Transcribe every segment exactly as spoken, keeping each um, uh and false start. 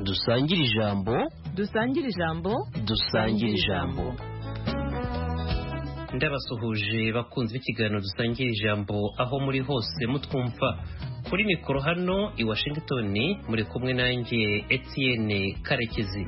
dusangire ijambo dusangire ijambo dusangire ijambo. Ndabasuhuje bakunze ikiganiro dusangiye ijambo aho muri hose mutwumva. Kuri mikoro hano i Washington muri kumwe nanjye Etienne Karekezi.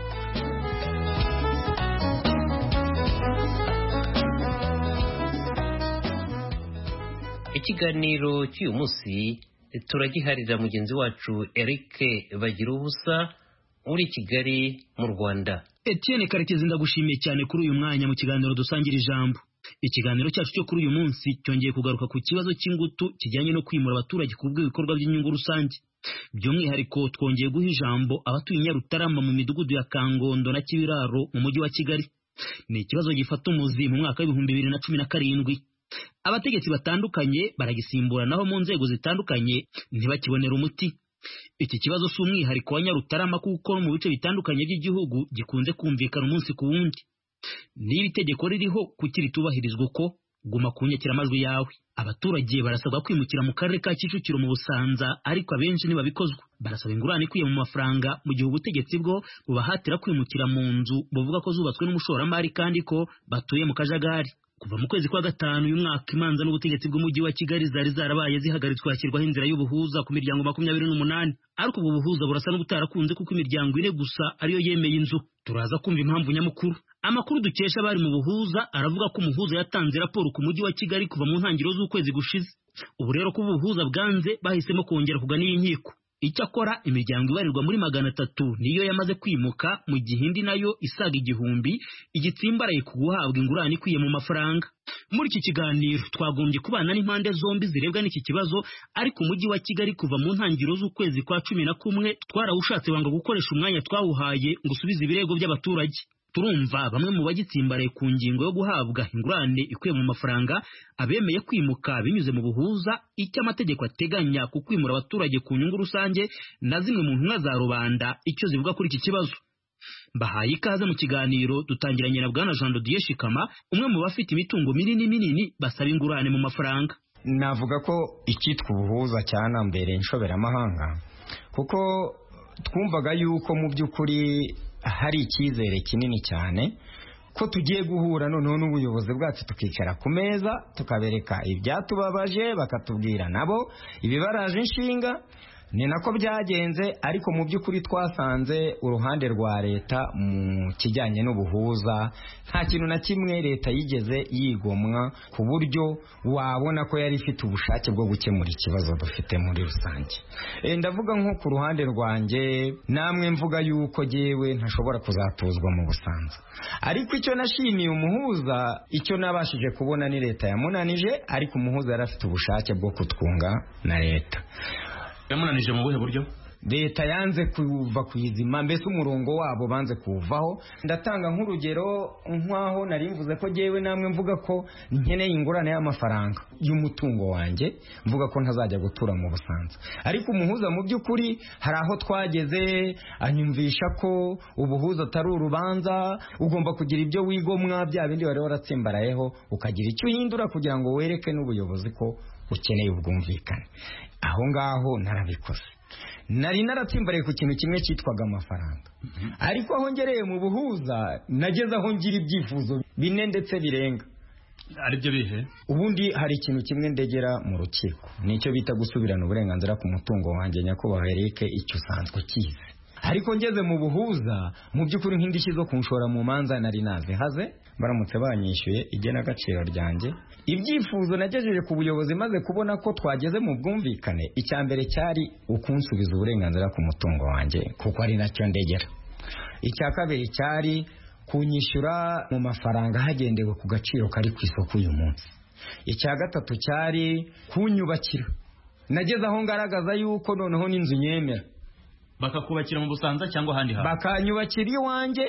Ikiganiro cy'uyu munsi turagiharira mugenzi wacu Eric Bagirubusa uri Kigali mu Rwanda. Etienne Karekezi, ndagushimiye cyane kuri uyu mwanya mu kiganiro dusangira ijambo. Ikiganiro cyacu cyo kuri uyu munsi cyongeye kugaruka ku kibazo cy'ingutu kijyanye no kwimura abaturage ku bw'ibikorwa by'inyungu rusange. By'umwihariko twongeye guha ijambo abatuye Nyarutarama mu midugudu ya Kangondo na Kibiraro mu mujyi wa Kigali. Ni ikibazo gifata umuzi mu mwaka w'ibihumbi bibiri na cumi na karindwi. Abategetsi batandukanye baragisimburanaho mu nzego zitandukanye ntibakibonera umuti. Iki kibazo si umwihariko wa Nyarutarama kuko mu bice bitandukanye by'igihugu gikunze kumvikana umunsi ku wundi. Niba itegeko ririho kuki ritubahirizwa uko guma kunyakira amajwi yawe. Abaturage barasabwa kwimukira mu karere ka Kicukiro mu Busanza, ariko abenshi ntibabikozwa. Barasaba ingurane ikwiye mu mafaranga mu gihe ubutegetsi bwo bubahatira kwimukira mu nzu buvuga ko zubatswe n'umushoramari kandi ko batuye mu kajagari. Kuva mu kwezi kwa gatanu uyu mwaka imanza n'ubutegetsi bw'umujyi wa Kigali zari zarabaye zihagaritswe hashyirwaho inzira y'ubuhuza ku miryango makumyabiri n'umunani, ariko ubu buhuza burasa n'ubutarakunze kuko imiryango ine gusa ariyo yemeye inzu. Turaza kumva impamvu nyamukuru. Amakuru dukesha bari mu buhuza aravuga ko umuhuza yatanze raporo ku mujyi wa Kigali kuva mu ntangiriro z'ukwezi gushize. Ubu rero ko ubuhuza bwanze bahisemo kongera kugana iyi nkiko. Icyakora imiryango ibarirwa muri magana atatu niyo yamaze kwimuka, mu gihe indi nayo isaga igihumbi igitsimbaraye ku guhabwa ingurane ikwiye mu mafaranga. Muri iki kiganiro twagombye kubana n'impande zombi zirebwa n'iki kibazo, ariko umujyi wa Kigali kuva mu ntangiriro z'ukwezi kwa cumi na kumwe twarawushatse wanga gukoresha umwanya twawuhaye ngo usubize ibirego by'abaturage. Turumva bamwe mu bagitsimbaraye ku ngingo yo guhabwa ingurane ikwiye mu mafaranga, abemeye kwimuka binyuze mu buhuza, icyo amategeko ateganya ku kwimura abaturage ku nyungu rusange, na zimwe mu ntumwa za rubanda icyo zivuga kuri iki kibazo. Bahaye ikaze mu kiganiro. Dutangiranye na Bwana Jean Dodier Shikama, umwe mu bafite imitungo minini minini basaba ingurane mu mafaranga. Navuga ko icyitwa ubuhuza cyanambere inshoberamahanga kuko twumvaga yuko mu by'ukuri hari icyizere kinini cyane ko tugiye guhura noneho n'ubuyobozi bwacu tukicara ku meza tukabereka ibyatubabaje, bakatubwira nabo ibibaraje inshinga. Ni nako byagenze, ariko mu by'ukuri twasanze uruhande rwa leta mu kijyanye n'ubuhuza nta kintu na kimwe leta yigeze yigomwa, ku buryo wabona ko yari ifite ubushake bwo gukemura ikibazo dufite muri rusange. E, ndavuga nko ku ruhande rwanjye, namwe mvuga yuko jyewe ntashobora kuzatuzwa mu Busanza, ariko icyo nashimiye umuhuza, icyo nabashije kubona ni leta yamunanije, ariko umuhuza yari afite ubushake bwo kutwunga na leta. Yamunanije mu buhe buryo? Leta yanze kuva kuyizima, mbese umurongo wabo banze kuvaho. Ndatanga nk'urugero nk'aho nari mvuze ko jyewe namwe mvuga ko nkeneye ingurane y'amafaranga y'umutungo wanjye, mvuga ko ntazajya gutura mu Busanza, ariko umuhuza mu by'ukuri hari aho twageze anyumvisha ko ubuhuza atari urubanza, ugomba kugira ibyo wigomwa, bya bindi wari waratsimbarayeho ukagira icyo uhindura kugira ngo wereke n'ubuyobozi ko ukeneye ubwumvikane. Aho ngaho narabikoze. Nari naratsimbaraye ku kintu kimwe cyitwaga amafaranga, mm-hmm. ariko aho ngereye mu buhuza nageze aho ngira ibyifuzo bine ndetse birenga. Ari byo bihe? Ubundi hari ikintu kimwe ndegera mu rukiko, nicyo bita gusubirana uburenganzira ku mutungo wanjye. Nyakubahwa Eric, icyo usanzwe kizi. Ariko ngeze mu buhuza, mu by'ukuri nk'indishyi zo kunshora mu manza nari nazihaze, baramutse banyishyuye igenagaciro ryanjye. Ibyifuzo nagejeje ku buyobozi maze kubona ko twageze mu bwumvikane, icya mbere cyari ukunsubiza uburenganzira ku mutungo wanjye kuko ari nacyo ndegera. Icya kabiri cyari kunyishyura mu mafaranga hagendewe ku gaciro kari ku isoko uyu munsi. Icya gatatu cyari kunyubakira. Nageze aho ngaragaza yuko noneho n'inzu nyemera. Bakakubakira mu Busanza cyangwa ahandi hantu? Bakanyubakira iwanjye,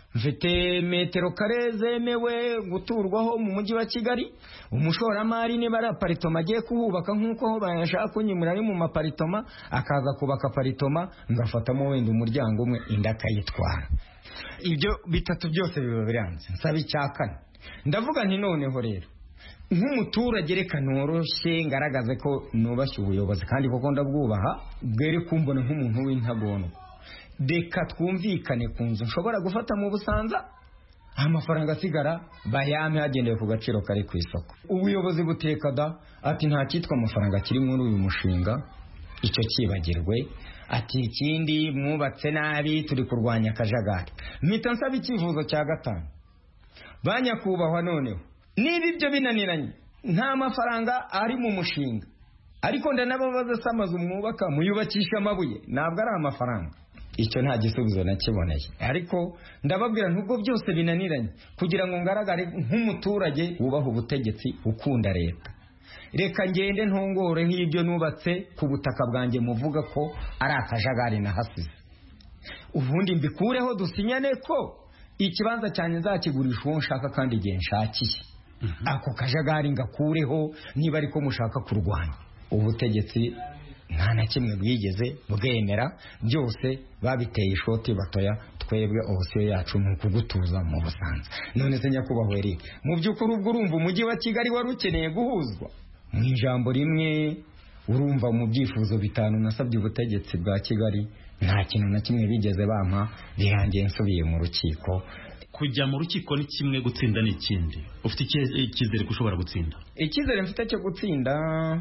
mfite metero kare zemewe guturwaho mu mujyi wa Kigali. Umushoramari niba ari aparitoma agiye kuhubaka nk'uko ho bayashaka kunyimura ari mu maparitoma, akaza kubaka aparitoma, ngafatamo wenda umuryango umwe, inda akayitwara. Ibyo bitatu byose biba biranze. Nsaba icyakane. Ndavuga nti noneho rero nk'umuturage reka noroshye ngaragaze ko nubashye ubuyobozi kandi koko ndabwubaha, bwere kumbona nk'umuntu w'intagondwa. reka twumvikane ku nzu nshobora gufata mu Busanza, amafaranga asigara bayame hagendewe ku gaciro kari ku isoko. Ubuyobozi buteka da ati nta cyitwa amafaranga kiri muri uyu mushinga, icyo kibagirwe. Ati ikindi mwubatse nabi, turi kurwanya akajagari. Mpita nsaba icyifuzo cya gatanu, banyakubahwa noneho niba ibyo binaniranye nta mafaranga ari mu mushinga, ariko ndanababaza se amazu mwubaka muyubakisha amabuye ntabwo ari amafaranga. Icyo nta gisubizo nakiboneye, ariko ndababwira nubwo byose binaniranye, kugira ngo ngaragare nk'umuturage wubaha ubutegetsi ukunda leta, reka ngende ntongore nk'ibyo nubatse ku butaka bwanjye muvuga ko ari akajagari nahasize, ubundi mbikureho dusinyane ko ikibanza cyane nzakigurisha uwo nshaka kandi igihe nshakiye. Ako kajagari ngakureho niba ariko mushaka kurwanya. Ubutegetsi nta na kimwe bwigeze bwemera, byose babiteye ishoti batoya, twebwe opsiyo yacu ni ukugutuza mu Busanza. None se nyakubahwa Eric, mu by'ukuri ubwo urumva umujyi wa Kigali wari ukeneye guhuzwa? Mu ijambo rimwe urumva mu byifuzo bitanu nasabye ubutegetsi bwa Kigali nta kintu na kimwe bigeze bampa, bihangiye nsubiye mu rukiko. Kujya mu rukiko ni kimwe, gutsinda ni ikindi. Ufite icyizere ko ushobora gutsinda? Icyizere mfite cyo gutsinda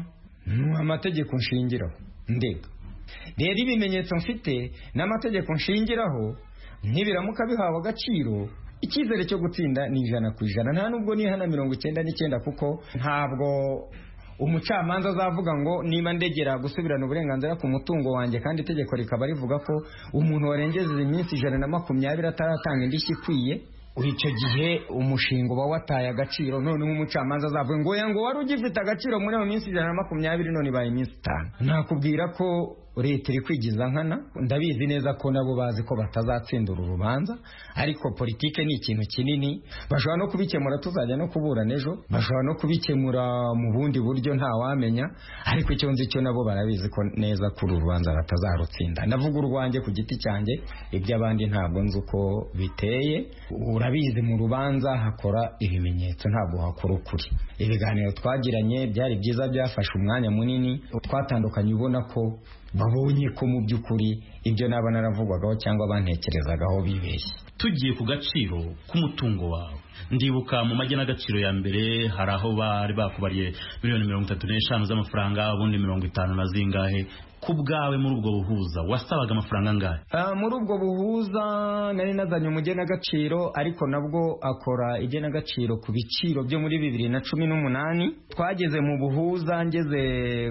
ni amategeko nshingiraho ndega. Rero ibimenyetso mfite n'amategeko nshingiraho ntibiramuka bihawe agaciro, icyizere cyo gutsinda ni ijana ku ijana, nta nubwo nihana mirongo icyenda n'icyenda, kuko ntabwo umucamanza azavuga ngo niba ndegera gusubirana uburenganzira ku mutungo wanjye kandi itegeko rikaba rivuga ko umuntu warengeje iminsi ijana na makumyabiri ataratanga indishyi ikwiye, icyo gihe umushinga uba wataye agaciro. None umucamanza azavuga ngo ngo wari ugifite agaciro muri iyo minsi ijana na makumyabiri none ibaye iminsi itanu. Nakubwira ko leta iri kwigiza nkana, ndabizi neza ko nabo bazi ko batazatsindura urubanza, ariko politike ni ikintu kinini, bashobora no kubikemura tuzajya no kuburana ejo, bashobora no kubikemura mu bundi buryo nta wamenya, ariko icyo nzi cyo nabo barabizi ko neza kuri urubanza batazarutsinda. Ndavuga urwanjye ku giti cyanjye, iby'abandi ntabwo nzi uko biteye. Urabizi mu rubanza hakora ibimenyetso, ntabwo hakora ukuri. Ibiganiro twagiranye byari byiza, byafashe umwanya munini, twatandukanye ubona ko babonye ko mu by'ukuri ibyo naba naravugwagaho cyangwa bantekerezagaho bibeshye. Tugiye ku gaciro k'umutungo wawe, ndibuka mu magenagaciro ya mbere hari aho bari bakubariye miliyoni mirongo itatu n'eshanu z'amafaranga, ubundi mirongo itanu na zingahe. Ku bwawe muri ubwo buhuza wasabaga amafaranga angahe? Uh, muri ubwo buhuza nari nazanye umugenagaciro, ariko nabwo akora igenagaciro ku biciro byo muri bibiri na cumi n'umunani. Twageze mu buhuza ngeze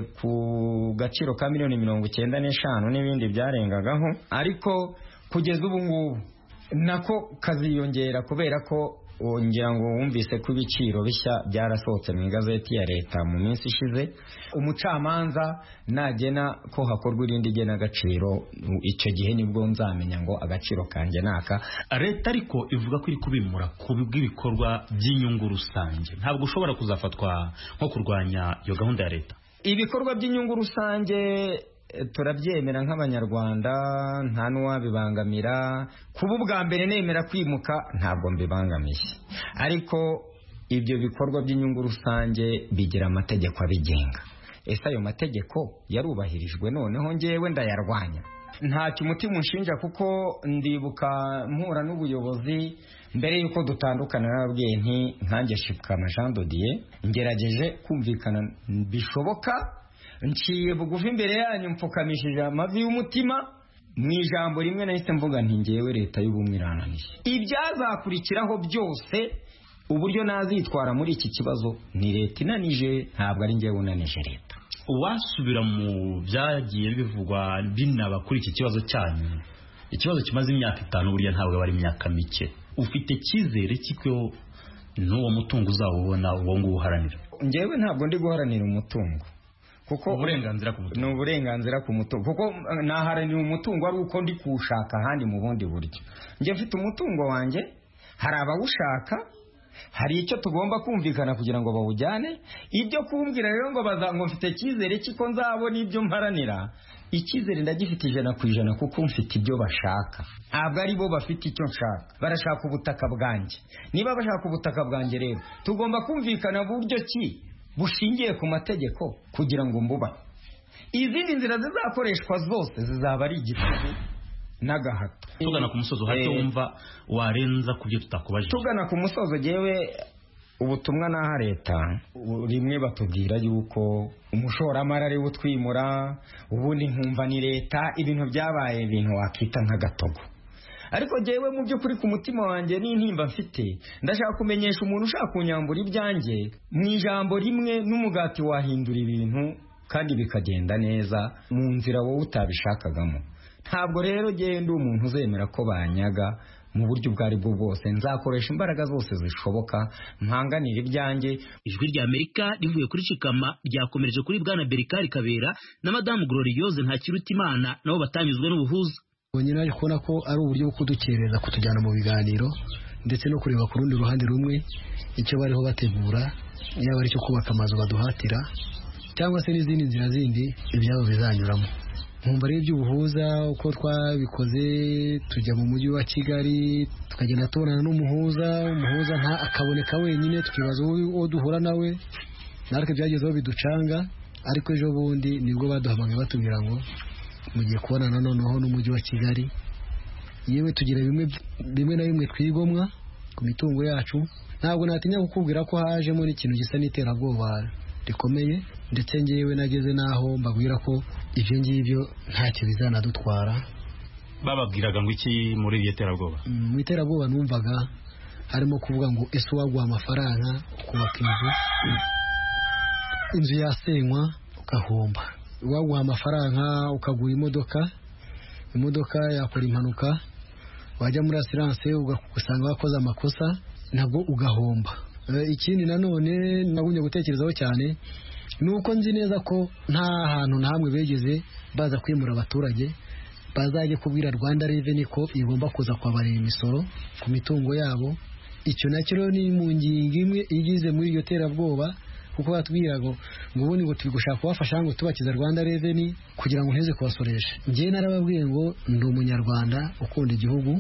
ku gaciro ka miliyoni mirongo icyenda n'eshanu n'ibindi byarengagaho, ariko kugeza ubu ngubu nako kaziyongera kubera ko ngira ngo wumvise ko ibiciro bishya byarasohotse mu igazeti ya leta mu minsi ishize. Umucamanza nagena ko hakorwa irindi genagaciro, icyo gihe nibwo nzamenya ngo agaciro kanjye naka. Leta ariko ivuga ko iri kubimura ku bw'ibikorwa by'inyungu rusange, ntabwo ushobora kuzafatwa nko kurwanya iyo gahunda ya leta? Ibikorwa by'inyungu rusange turabyemera nk'abanyarwanda, nta n'uwabibangamira. Kuba ubwa mbere nemera kwimuka ntabwo mbibangamiye, ariko ibyo bikorwa by'inyungu rusange bigira amategeko abigenga. Ese ayo mategeko yarubahirijwe? Noneho ngewe ndayarwanya. Ntacyo umutima unshinja, kuko ndibuka mpura n'ubuyobozi mbere yuko dutandukana, narabwiye nti nkanjye Shikama Jean Dodier ngerageje kumvikana bishoboka, nciye bugufi imbere yanyu mpfukamishije amavi y'umutima, mu ijambo rimwe nahise mvuga nti ngewe leta y'ubumwe irananiye. Ibyazakurikiraho byose, uburyo nazitwara muri iki kibazo ni leta inanije, ntabwo ari ngewe unanije leta. Wasubira mu byagiye bivugwa binaba kuri iki kibazo cyanyu, ikibazo kimaze imyaka itanu, burya ntabwo bari imyaka mike. Ufite cyizere kiko n'uwo mutungo uzawubona uwo nguwo uharanira? Ngewe ntabwo ndi guharanira umutungo, kuko uburenganzira ku mutungo ni uburenganzira ku mutungo, kuko naharanira umutungo ari uko ndi kuwushaka ahandi mu bundi buryo. Nge mfite umutungo wanjye, hari abawushaka, hari icyo tugomba kumvikana kugira ngo bawujyane. Ibyo kumbwira rero ngo baza ngo mfite cyizere kiko nzabona ibyo mparanira, icyizere ndagifite ijana ku ijana, kuko mfite ibyo bashaka. Ntabwo ari bo bafite icyo nshaka, barashaka ubutaka bwanjye. Niba bashaka ubutaka bwanjye rero tugomba kumvikana buryo ki bushingiye ku mategeko kugira ngo mbuba. Izindi nzira zizakoreshwa zose zizaba ari igitugu n'agahato. Tugana ku musozo hacyo wumva warenza kubyo tutakubajije. Tugana ku musozo jewe ubutumwa naha leta rimwe batubwira yuko umushoramari ari butwimura, ubundi nkumva ni leta, ibintu byabaye ibintu wakita nk'agatogo. Ariko jewe mu by'ukuri ku mutima wanjye n'intimba mfite, ndashaka kumenyesha umuntu ushaka kunyambura ibyanjye mu ijambo rimwe n'umugati wahindura ibintu kandi bikagenda neza mu nzira wowe utabishakagamo. Ntabwo rero genda umuntu uzemera ko banyaga mu buryo bwari bwo bwose, nzakoresha imbaraga zose zishoboka mpanganira ibyanjye. Ijwi rya Amerika rivuye kuri Shikama ryakomereje kuri bwana Berikari Kabera na Madame Gloriose Ntakirutimana nabo batanyuzwe n'ubuhuza. Bonyine ari kubona ko ari uburyo bwo kudukereza kutujyana mu biganiro ndetse no kureba ku rundi ruhande rumwe icyo bariho bategura, yaba ari cyo kubaka amazu baduhatira cyangwa se n'izindi nzira zindi ibyabo bizanyuramo. Nkumva rero iby'ubuhuza uko twabikoze, tujya mu mujyi wa Kigali tukagenda tubonana n'umuhuza, umuhuza nta akaboneka wenyine, tukibaza uwo duhura nawe, natwe byagezeho biducanga. Ariko ejo bundi nibwo baduhamagaye batubwira ngo mugiye kubonana noneho n'umujyi wa Kigali, yewe tugira bimwe bimwe na bimwe twigomwa ku mitungo yacu. Ntabwo natinya kukubwira ko hajemo n'ikintu gisa n'iterabwoba rikomeye, ndetse ngewe nageze naho mbabwira ko ibyo ngibyo ntacyo bizanadutwara. Bababwiraga ngo iki muri iryo terabwoba? Mu iterabwoba numvaga harimo kuvuga ngo ese waguha amafaranga ukubaka inzu, inzu yasenywa ugahomba, waguha amafaranga ukagura imodoka, imodoka yakora impanuka, wajya muri assurance ugasanga wakoze amakosa nabwo ugahomba. Ikindi nanone nabunye gutekerezaho cyane nuko nzi neza ko nta hantu na hamwe begeze baza kwimura abaturage bazajye kubwira Rwanda Revenue ko igomba kuza kwabarira imisoro ku mitungo yabo. Icyo nacyo ni mu ngingo imwe igize muri iryo terabwoba, kuko batubwira ngo ngo ubundi ngo turi gushaka kubafasha ngo tubakiza Rwanda Revenue kugira ngo nteze kubasoresha. Njye narababwiye ngo ndi umunyarwanda ukunda igihugu,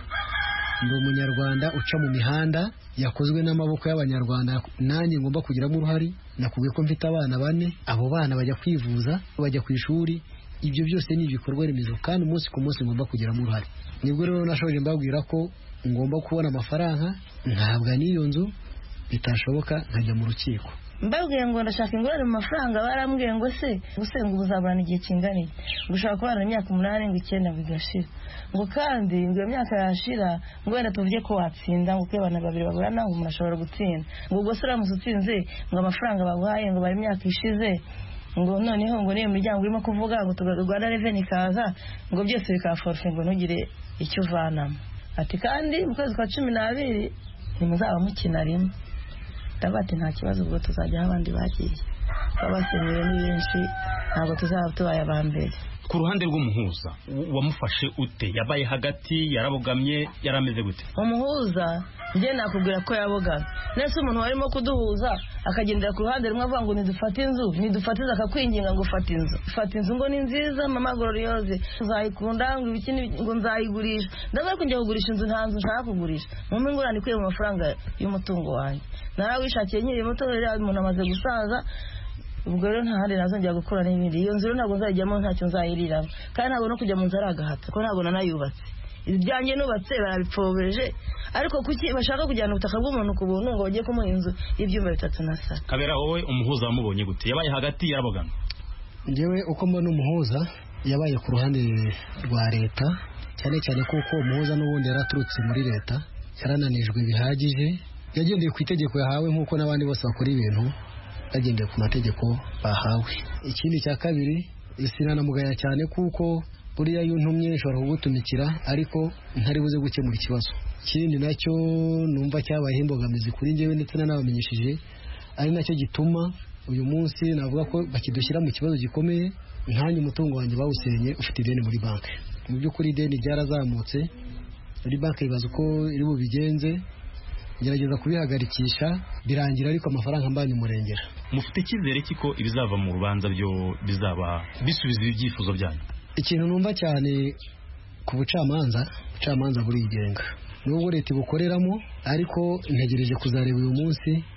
ndi umunyarwanda uca mu mihanda yakozwe n'amaboko y'abanyarwanda, nanjye ngomba kugiramo uruhari. Nakubwiye ko mfite abana bane, abo bana bajya kwivuza, bajya ku ishuri, ibyo byose ni ibikorwa remezo kandi umunsi ku munsi ngomba kugiramo uruhari. Nibwo rero nashoje mbabwira ko ngomba kubona amafaranga, ntabwo n'iyo nzu bitashoboka nkajya mu rukiko. Mbabwiye ngo ndashaka ingorane mu mafaranga, barambwiye ngo se gusenga ubuzaburana igihe kingana iki, gushaka kubana imyaka umunani ngo icyenda bigashira, ngo kandi ngo iyo myaka yashira ngo wenda tuvuge ko watsinda, ngo uko abantu babiri baburana ngo umuntu ashobora gutsinda, ngo ubwo se uramutse utsinze ngo amafaranga baguhaye ngo bari imyaka ishize ngo noneho ngo niyo miryango irimo kuvuga ngo Rwanda Revenue ikaza ngo byose bikaforfe ngo ntugire icyo uvanamo. Ati kandi mu kwezi kwa cumi n'abiri ntimuzaba mukina rimwe. Ndabati nta kibazo, ubwo tuzajya aho abandi bagiye, abasenyeye ni benshi, ntabwo tuzaba tubaye aba mbere. Ku ruhande rw'umuhuza wamufashe ute? Yabaye hagati, yarabogamye, yarameze gute? Umuhuza njye nakubwira ko yabogamye. Nese umuntu warimo kuduhuza akagendera ku ruhande rumwe avuga ngo nidufate inzu, nidufatiza akakwinginga ngo ufate inzu, ufate inzu ngo ni nziza Mama Gloriose uzayikunda ngo ibiki ngo nzayigurisha. Ndaza kujya kugurisha inzu, nta nzu nshaka kugurisha, mu mpingurane kwiye mu mafaranga y'umutungo wanjye narawishakiye nkiri muto, rero umuntu amaze gusaza, ubwo rero nta handi nazongera gukora n'ibindi. Iyo nzu ntabwo nzajyamo, ntacyo nzayiriramo, kandi ntabwo no kujya mu nzu ari agahato, ko ntabwo nanayubatse. Ibyanjye nubatse barabipfobeje, ariko kuki bashaka kujyana ubutaka bw'umuntu ku buntu ngo bajye kumuha inzu y'ibyumba bitatu na sara? Kabera, wowe umuhuza wamubonye gute? Yabaye hagati, yarabogamye? Njyewe uko mbona umuhuza yabaye ku ruhande rwa leta, cyane cyane kuko umuhuza n'ubundi yaraturutse muri leta, yarananijwe bihagije, yagendeye ku itegeko yahawe nk'uko n'abandi bose bakora ibintu bagendeye ku mategeko bahawe. Ikindi cya kabiri, sinanamugaya cyane kuko buriya iyo ntumye nshobora kugutumikira ariko ntari buze gukemura ikibazo. Ikindi nacyo numva cyabaye imbogamizi kuri njyewe ndetse n'abamenyeshije, ari nacyo gituma uyu munsi navuga ko bakidushyira mu kibazo gikomeye. Nkanjye umutungo wanjye bawusenye ufite ideni muri banki. Mu by'ukuri ideni ryarazamutse, muri banki ibaza uko iri bubigenze, ngerageza kubihagarikisha birangira, ariko amafaranga mbanye umurengera. Mufite icyizere kiko ibizava mu rubanza byo bizaba bisubiza ibyifuzo byanyu? Ikintu numva cyane ku bucamanza, ubucamanza burigenga, nubwo leta ibukoreramo, ariko ntegereje kuzareba uyu munsi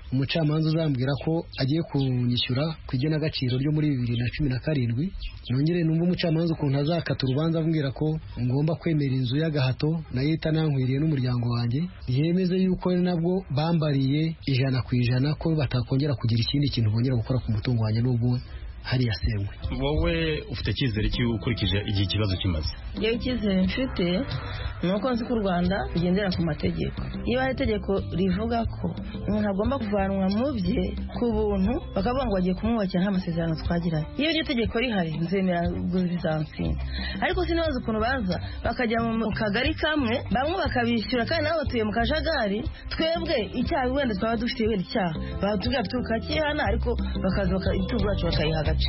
umucamanza uzambwira ko agiye kunyishyura ku igenagaciro ryo muri bibiri na cumi na karindwi nongere numva umucamanza ukuntu azakata urubanza ambwira ko ngomba kwemera inzu y'agahato nayo itanankwiriye n'umuryango wanjye yemeze yuko nabwo bambariye ijana ku ijana ko batakongera kugira ikindi kintu bongera gukora ku mutungo wanjye n'ubwo hariya sengwe. Wowe ufite icyizere cy'uko ukurikije igihe ikibazo kimaze? Yewe icyizere mfite ni uko nzi ko u Rwanda rugendera ku mategeko. Iyo hari itegeko rivuga ko umuntu agomba kuvanwa mu bye ku buntu bakavuga ngo bagiye kumwubakira nta masezerano twagiranye, iyo iryo tegeko rihari nzemera bizansinda. Ariko sinibaza ukuntu baza bakajya mu kagari kamwe bamwe bakabishyura kandi nabo batuye mu kajagari, twebwe icyaha wenda twaba dufite wenda icyaha batubwira tukakihana ariko bakaza bakitugu bacu bakayiha agaciro.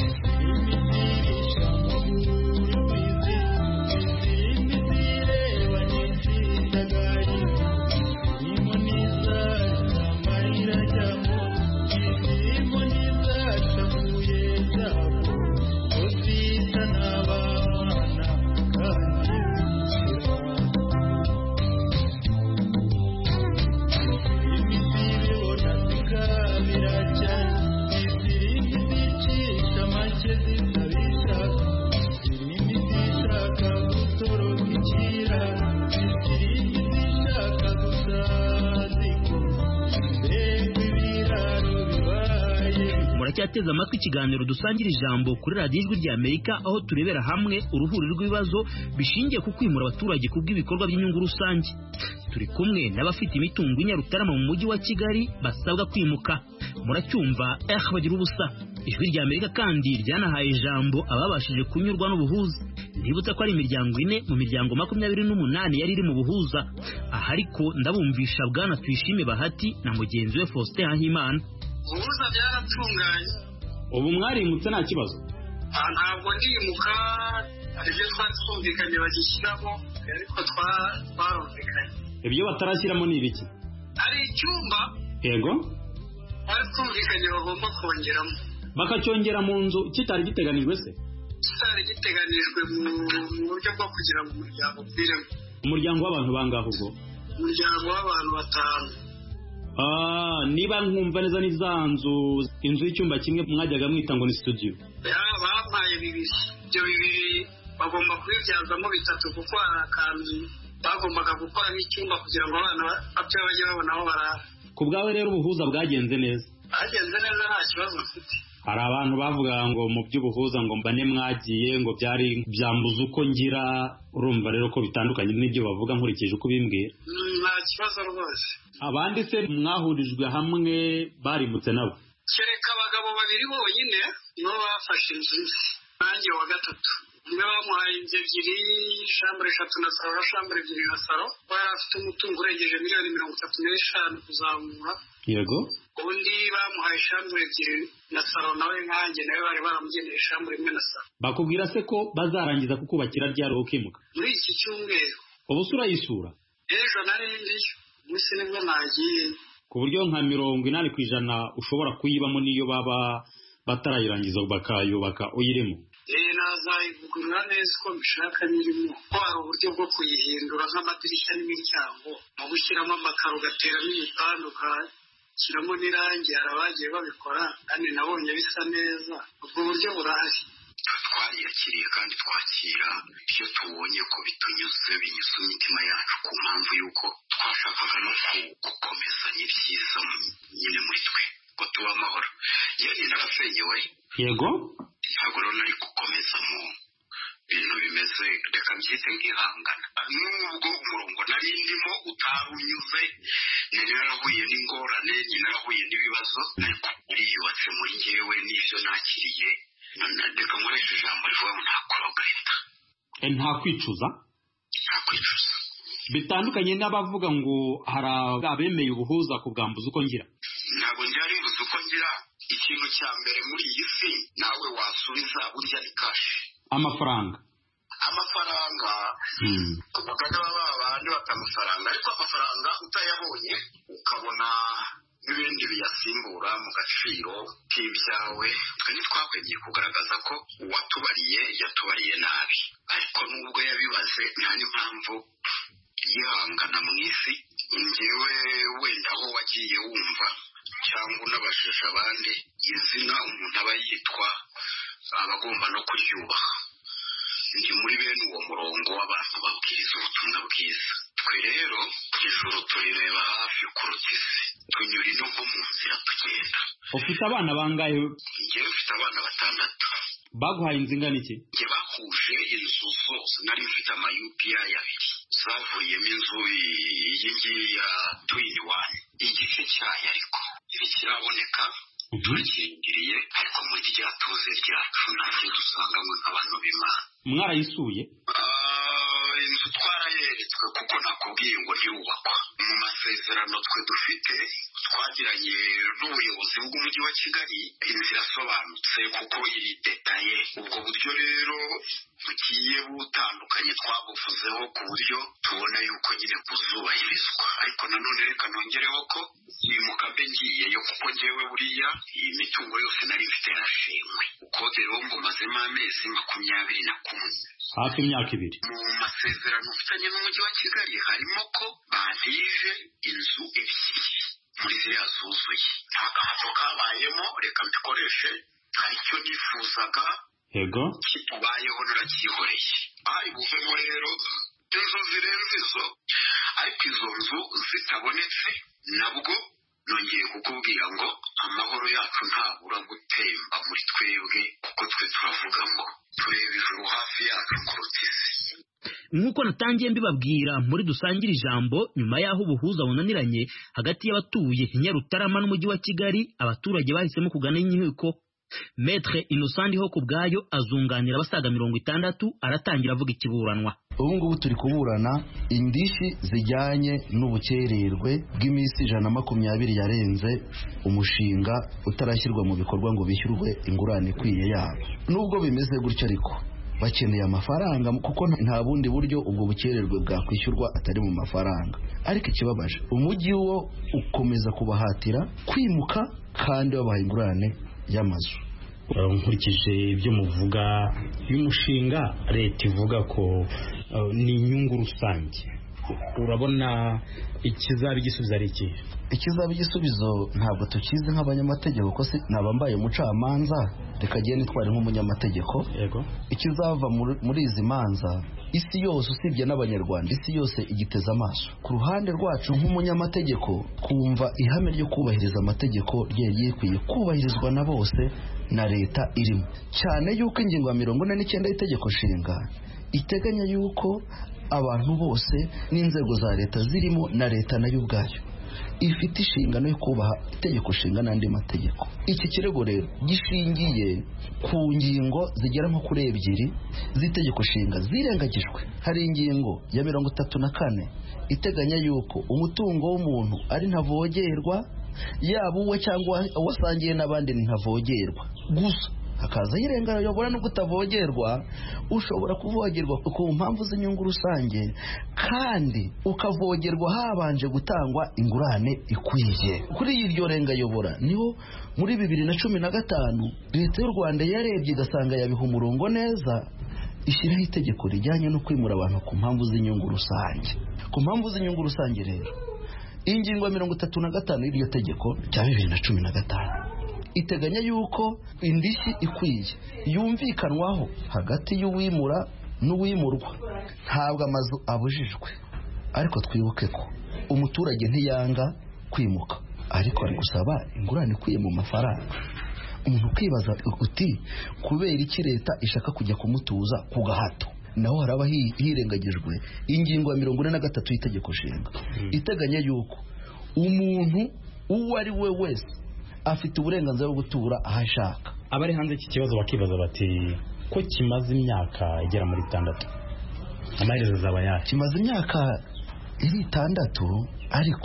Cyateza amatwi ikiganiro dusangira ijambo kuri radiyo Ijwi ry'Amerika aho turebera hamwe uruhuri rw'ibibazo bishingiye ku kwimura abaturage kubw'ibikorwa by'inyungu rusange. Turi kumwe n'abafite imitungo i Nyarutarama mu mujyi wa Kigali basabwa kwimuka. Muracyumva eh bagira ubusa. Ijwi ry'Amerika kandi ryanahaye ijambo ababashije kunyurwa n'ubuhuza. Ndibutsa ko ari imiryango ine mu miryango makumyabiri n'umunani yari iri mu buhuza. Aha ariko ndabumvisha Bwana Tuyishime Bahati na mugenzi we Faustin Hahimana. Ubuhuza byaratunganye. Ubu mwarimutse nta kibazo? Ntabwo ndimuka, aribyo twumvikanye bagishyiramo ariko twarumvikanye. Ibyo batarashyiramo ni ibiki? Hari icyumba. Yego. Bari twumvikanye bagomba kongeramo. Bakacyongera mu nzu kitari giteganijwe se? Kitari giteganijwe mu buryo bwo kugira ngo umuryango ubwiremo. Umuryango w'abantu bangahe ubwo? Umuryango w'abantu batanu. Ah, niba nkumva neza ni za nzu inzu y'icyumba kimwe mwajyaga mwita ngo ni studio. Ya bampaye bibiri. Ibyo bibiri bagomba kubibyazamo bitatu kuko hari akantu bagombaga gukora n'icyumba kugira ngo abana bapfe bajye babona aho barara. Ku bwawe rero ubuhuza bwagenze neza? Bwagenze neza nta kibazo mfite. Hari abantu bavuga ngo mu by'ubuhuza ngo mbane mwagiye ngo byari byambuza uko ngira, urumva rero ko bitandukanye n'ibyo bavuga nkurikije uko bimbwira. Nta kibazo rwose. Abandi se mwahurijwe hamwe barimutse nabo? Kereka abagabo babiri bonyine nibo bafashe inzu nanjye wa gatatu. Umwe bamuhaye inzu ebyiri, shambure eshatu na saro na shambure ebyiri na saro. Bari afite umutungo urengeje miliyoni mirongo itatu n'eshanu kuzamura. Yego. Undi bamuhaye shambure ebyiri na saro nawe nkanjye nawe bari baramugeneye shambure imwe na saro. Bakubwira se ko bazarangiza kukubakira ryari ukimuka? Muri iki cyumweru. Ubu sura yisura? Ejo nari ndiyo. Musi nibwo nagiye. Ku buryo nka mirongo inani ku ijana ushobora kuyibamo niyo baba batarayirangiza bakayubaka uyirimo? Eh, nazayivugurura neza uko mbishaka nirimo. Ko hari uburyo bwo kuyihindura nk'amadirishya n'imiryango, no gushyiramo amakaro ugateramo ibitanda ugashyiramo n'irangi, hari abagiye babikora kandi nabonye bisa neza. Ubwo buryo burahari. Twariyakiriye kandi twakira ibyo tubonye ko bitunyuze binyuze imitima yacu ku mpamvu y'uko twashakaga no gukomezanya ibyiza nyine muri twe ngo tuba amahoro. Yani narasenyewe. Yego. Ntabwo rero nari gukomeza mu bintu bimeze reka mbyite nk'ihangana. Nubwo umurongo nari ndimo utarunyuze, nari narahuye n'ingorane, narahuye n'ibibazo, ariko uriyubatse muri njyewe n'ibyo nakiriye. Reka nkoresha ijambo rivuga ngo nta kurogahita. Nta kwicuza? Nta kwicuza. Bitandukanye n'abavuga ngo hari abemeye ubuhuza kubwambuza uko ngira. Ntabwo njyari mbuze uko ngira. Ikintu cya mbere muri iyi si nawe wasubiza burya ni kashi. Amafaranga. Amafaranga. Umugani w'aba bandi batamafaranga, ariko amafaranga utayabonye ukabona n'ibindi biyasimbura mu gaciro k'ibyawe. Twe ntitwakwiriye kugaragaza ko uwatubariye yatubariye nabi, ariko nubwo yabibaze nta n'impamvu yihangana mu isi. Njyewe wenda aho wagiye wumva cyangwa unabajije abandi, izina umuntu aba yitwa aba agomba no kuryubaha. Ndi muri bene uwo murongo w'abantu babwiriza ubutumwa bwiza. Twe rero ijuru turireba hafi kuruta isi, tunyura ino nko mu nzira tugenda. Ufite abana bangahe? Njyewe mfite abana batandatu. Baguhaye inzu ingana iki? Njye bahuje inzu zose, nari mfite ama U P I abiri zavuyemo inzu iyi ngiyi ya twin one, igice cyayo ariko ntikiraboneka, turakirindiriye, ariko muri rya tuze ryacu ntabyo dusangamo nk'abantu b'Imana. Mwarayisuye? Inzu twarayeretswe kuko nakubwiye ngo ntirubakwa. Mu masezerano twe dufite twagiranye n'ubuyobozi bw'umujyi wa Kigali, inzira irasobanutse kuko iri detaye. Ubwo buryo rero bugiye butandukanye twabuvuzeho ku buryo tubona yuko nyine kuzubahirizwa. Ariko nanone reka nongereho ko nimuka mbe ngiyeyo, kuko njyewe buriya iyi mitungo yose nari mfite yarashimwe. Uko rero ngo mazemo amezi makumyabiri na kumwe, hafi imyaka ibiri. Mu masezerano ufitanye n'umujyi wa Kigali harimo ko bantije inzu ebyiri muri ziriya zuzuye. Nta gahato kabayemo, reka mbikoreshe, hari icyo nifuzaga yego kitubayeho naracyihoreye. Bari buvemo rero inzu zirenze izo, ariko izo nzu zitabonetse nabwo nongeye kukubwira ngo amahoro yacu ntabura gutemba muri twebwe, kuko twe turavuga ngo tureba ijuru hafi yacu kuruta isi. Nk'uko natangiye mbibabwira muri Dusangire Ijambo, nyuma y'aho ubuhuza bunaniranye hagati y'abatuye Nyarutarama n'umujyi wa Kigali, abaturage bahisemo kugana inkiko. Maître Innocent Hokubwayo azunganira abasaga mirongo itandatu, aratangira avuga ikiburanwa. Ubu ngubu turi kuburana indishi zijyanye n'ubukererwe bw'iminsi ijana na makumyabiri yarenze umushinga utarashyirwa mu bikorwa ngo bishyurwe ingurane ikwiye yabo. Nubwo bimeze gutyo ariko bakeneye amafaranga, kuko nta bundi buryo ubwo bukererwe bwakwishyurwa atari mu mafaranga. Ariko ikibabaje, umujyi wo ukomeza kubahatira kwimuka kandi babaha ingurane y'amazu. Nkurikije ibyo muvuga, y'umushinga leta ivuga ko uh, ni inyungu rusange, urabona ikizaba igisubizo ari iki? Ikizaba igisubizo ntabwo tukizi nk'abanyamategeko, ko se nabambaye umucamanza, reka giye nitware nk'umunyamategeko. Yego. Ikizava muri izi manza, isi yose usibye n'abanyarwanda, isi yose igiteza amaso. Ku ruhande rwacu nk'umunyamategeko, kumva ihame ryo kubahiriza amategeko ryari rikwiye kubahirizwa na bose na leta irimo, cyane yuko ingingo ya mirongo ine n'icyenda y'itegeko nshinga iteganya yuko abantu bose n'inzego za leta zirimo na leta nayo ubwayo ifite inshingano yo kubaha itegeko nshinga n'andi mategeko. Iki kirego rero gishingiye ku ngingo zigera nko kuri ebyiri z'itegeko nshinga zirengagijwe. Hari ingingo ya mirongo itatu na kane iteganya yuko umutungo w'umuntu ari ntavogerwa, yaba uwe cyangwa uwasangiye n'abandi ntavogerwa. Gusa hakaza yirengana yobora no kutavogerwa, ushobora kuvogerwa ku mpamvu z'inyungu rusange kandi ukavogerwa habanje gutangwa ingurane ikwiye. Kuri iryo renga yobora niho muri bibiri na cumi na gatanu leta y'u Rwanda yarebye igasanga yabiha umurongo neza, ishyiraho itegeko rijyanye no kwimura abantu ku mpamvu z'inyungu rusange. Ku mpamvu z'inyungu rusange rero, ingingo ya mirongo itatu na gatanu y'iryo tegeko rya bibiri na cumi na gatanu iteganya yuko indishyi ikwiye yumvikanwaho hagati y'uwimura n'uwimurwa. Ntabwo amazu abujijwe, ariko twibuke ko umuturage ntiyanga kwimuka, ariko ari gusaba ingurane ikwiye mu mafaranga. Umuntu ukibaza uti kubera iki leta ishaka kujya kumutuza ku gahato? Naho haraba hirengagijwe ingingo ya mirongo ine na gatatu y'itegeko nshinga iteganya yuko umuntu uwo ari we wese afite uburenganzira bwo gutura aho ashaka. Abari hanze iki kibazo bakibaza bati ko kimaze imyaka igera muri itandatu, amaherezo azaba yacu? Kimaze imyaka iri itandatu, ariko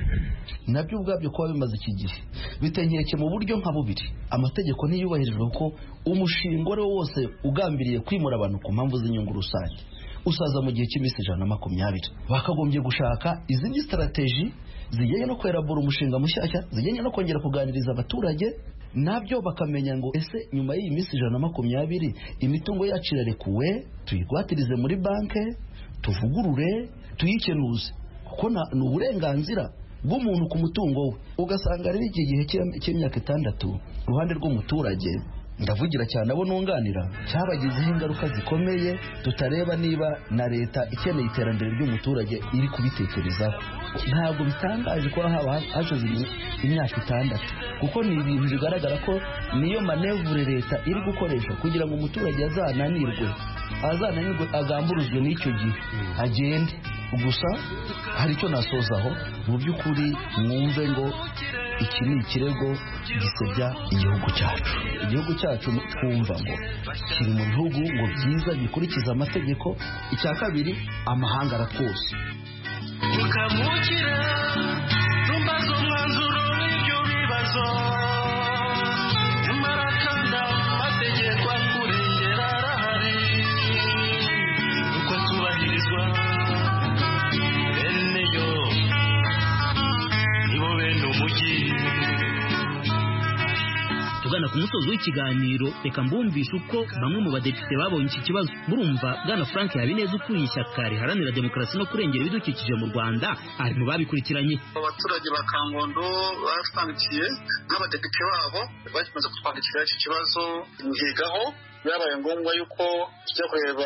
nabyo ubwabyo kuba bimaze iki gihe bitenkeke mu buryo nka bubiri. Amategeko ntiyubahirijwe kuko umushinga wari wose ugambiriye kwimura abantu ku mpamvu z'inyungu rusange usaza mu gihe cy'iminsi ijana na makumyabiri. Bakagombye gushaka izindi strategy zijyanye no kwerabura umushinga mushyashya, zijyanye no kongera kuganiriza abaturage, nabyo bakamenya ngo ese nyuma y'iyi minsi ijana na makumyabiri imitungo yacu irarekuwe, tuyigwatirize muri banke, tuvugurure, tuyikenuze, kuko ni uburenganzira bw'umuntu ku mutungo we. Ugasanga rero iki gihe cy'imyaka itandatu uruhande rw'umuturage, ndavugira cyane abo nunganira, cyabagizeho ingaruka zikomeye tutareba niba na leta ikeneye iterambere ry'umuturage iri kubitekerezaho. Ntabwo bitangaje ko haba hashize imyaka itandatu, kuko ni ibintu bigaragara ko niyo manevure leta iri gukoresha kugira ngo umuturage azananirwe azananirwe agamburuzwe n'icyo gihe agende. Gusa hari icyo nasozaho, mu by'ukuri mwumve ngo iki ni ikirego gisebya igihugu cyacu. Igihugu cyacu twumva ngo kiri mu bihugu ngo byiza bikurikiza amategeko. Icya kabiri, amahanga aratwose. Ukamukira numbaza umwanzuro w'ibyo bibazo, nyamara kandi amategeko akurengera arahari, uko tubahirizwa bene yo nibo bene umujyi. Tugana ku musozo w'ikiganiro, reka mbumvishe uko bamwe mu badepite babonye iki kibazo. Murumva Bwana Frank Habineza ukuriye ishyaka riharanira demokarasi no kurengera ibidukikije mu Rwanda ari mu babikurikiranye. Abaturage ba Kangondo batwandikiye n'abadepite babo bakimaze kutwandikira iki kibazo ngigaho, byabaye ngombwa yuko tujya kureba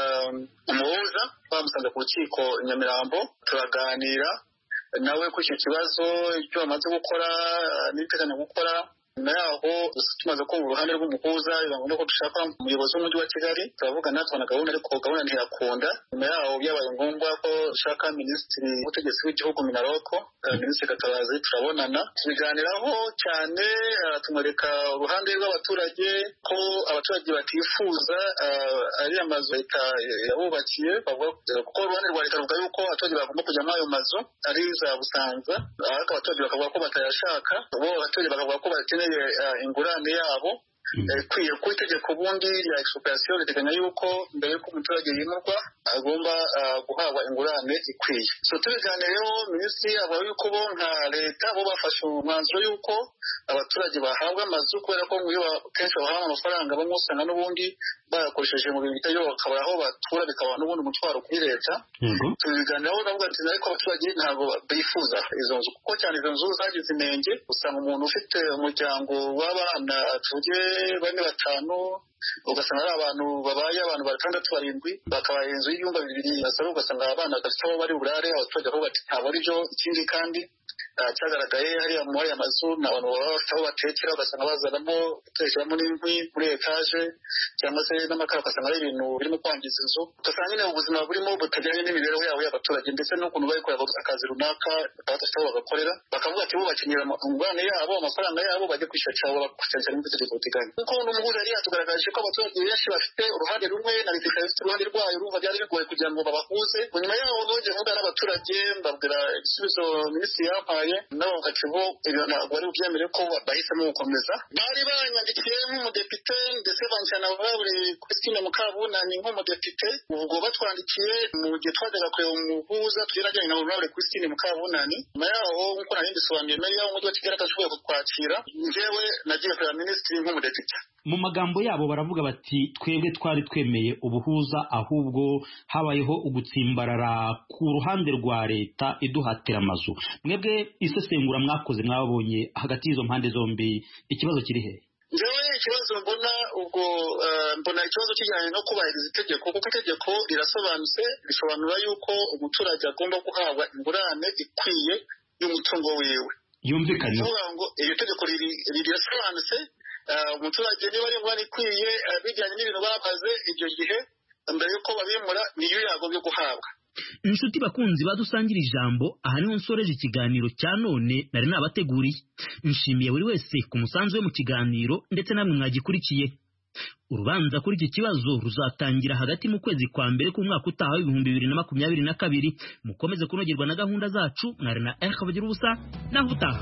umuhuza, bamusanze ku rukiko Nyamirambo, turaganira nawe ku icyo kibazo, icyo bamaze gukora n'iteganya gukora. Nyuma yaho tumaze kumva uruhande rw'umuhuza, bivuga ko dushaka umuyobozi w'umujyi wa Kigali, turavugana tubona gahunda, ariko gahunda ntiyakunda. Nyuma yaho byabaye ngombwa ko dushaka minisitiri w'ubutegetsi w'igihugu Minaroko, minisitiri Gatabazi, turabonana tubiganiraho cyane, tumwereka uruhande rw'abaturage ko abaturage batifuza ariya mazu leta yabubakiye, kuko uruhande rwa leta ruvuga yuko abaturage bagomba kujya muri ayo mazu ari za Busanza, ariko abaturage bakavuga ko batayashaka, bo abaturage bakavuga ko bakeneye ingurane yabo. Kwiye ku itegeko bundi rya expropriation riteganya yuko mbere y'uko umuturage yimurwa agomba guhabwa ingurane ikwiye. So tubiganireho, minisitiri avuga yuko bo nka leta bo bafashe umwanzuro yuko abaturage bahabwa amazu, kubera ko iyo kenshi bahabwa amafaranga bamwe usanga n'ubundi bayakoresheje mu bintu bityo bakabura aho batura, bikaba n'ubundi umutwaro kuri leta. Tubiganiraho navuga ati ariko abaturage ntabwo bifuza izo nzu, kuko cyane izo nzu zagize inenge. Usanga umuntu ufite umuryango w'abana tuvuge bane batanu, ugasanga ari abantu babaye abantu batandatu barindwi, bakaba inzu y'ibyumba bibiri basaba, ugasanga abana badafite aho bari burare, abaturage bakavuga ati ntabwo ari byo. Ikindi kandi cyagaragaye hariya muri aya mazu ni abantu baba bafite aho batekera, ugasanga bazanamo gutekeramo n'inkwi muri etaje cyangwa se n'amakara, ugasanga ari ibintu birimo kwangiza inzu. Ugasanga nyine ubuzima burimo butajyanye n'imibereho yabo y'abaturage, ndetse n'ukuntu bari kureba akazi runaka badafite aho bagakorera, bakavuga ati bo bakenera ingurane yabo, amafaranga yabo bajye kwishyura cyangwa bakwishyura n'itegeko riteganya. Kuko n'umuhuza yari yatugaragaje ko abaturage benshi bafite uruhande rumwe na leta ifite uruhande rwayo, urumva byari bigoye kugira ngo babahuze. Nyuma yaho nongeye kuvuga n'abaturage, mbabwira igisubizo minisitiri yampaye, nabo bakativo ibyo ntabwo bari bubyemere ko bahisemo gukomeza. Bari banyandikiye nk'umudepite, ndetse banshyana buri Christine Mukabunani nk'umudepite, ubwo batwandikiye mu gihe twajyaga kureba umuhuza tugeraganye na buri Christine Mukabunani. Nyuma yaho nk'uko nari mbisobanuye, meya w'umujyi wa Kigali atashoboye kukwakira, njyewe nagiye kureba minisitiri nk'umudepite. Mu magambo yabo baravuga bati twebwe twari twemeye ubuhuza, ahubwo habayeho ugutsimbarara ku ruhande rwa leta iduhatira amazu. Mwebwe isesengura mwakoze mwabonye hagati y'izo mpande zombi, ikibazo kiri he? Njyewe ikibazo mbona ubwo mbona ikibazo kijyanye no kubahiriza itegeko, kuko itegeko rirasobanutse, risobanura yuko umuturage agomba guhabwa ingurane ikwiye y'umutungo wiwe. Yumvikanye kuvuga ngo iyo tegeko rirasobanutse, umuturage niba ari ingurane ikwiye bijyanye n'ibintu babaze icyo gihe mbere yuko babimura, niyo yagombye guhabwa. Inshuti bakunzi badusangira ijambo, aha niho nsoreje ikiganiro cya none nari nabateguriye. Nshimiye buri wese ku musanzu we mu kiganiro, ndetse namwe mwagikurikiye. Urubanza kuri iki kibazo ruzatangira hagati mu kwezi kwa mbere k'umwaka utaha w'ibihumbi bibiri na makumyabiri na kabiri. Mukomeze kunogerwa na gahunda zacu. Mwari na Eric Bagira ubusa, naho utaha.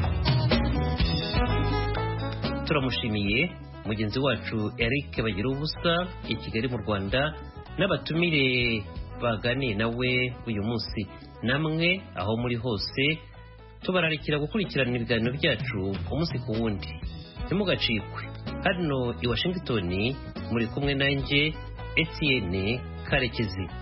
Turamushimiye mugenzi wacu Eric Bagira ubusa i Kigali mu Rwanda, n'abatumire baganiye nawe uyu munsi. Namwe aho muri hose tubararikira gukurikirana ibiganiro byacu umunsi ku wundi, ntimugacikwe. Hano i Washington muri kumwe nanjye Etienne Karekezi.